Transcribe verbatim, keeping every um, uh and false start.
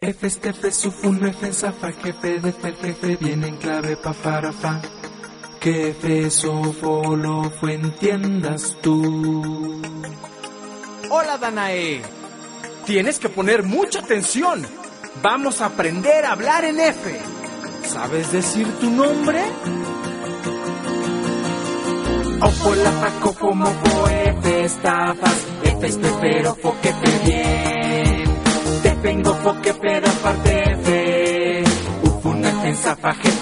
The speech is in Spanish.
F, F, Sufun, F, Zafa, jefe, de F, jefe, viene en clave pa, para, fa. Que F, Sofo, lo fue, entiendas tú. Hola, Danae. Tienes que poner mucha atención. Vamos a aprender a hablar en F. ¿Sabes decir tu nombre? Ofo, la, fa, cofo, mofo, F, estafas, F, espero, fo, que te bien. Te vengo, fo, que peda, parte F. Ufun, F, Zafa, jefe,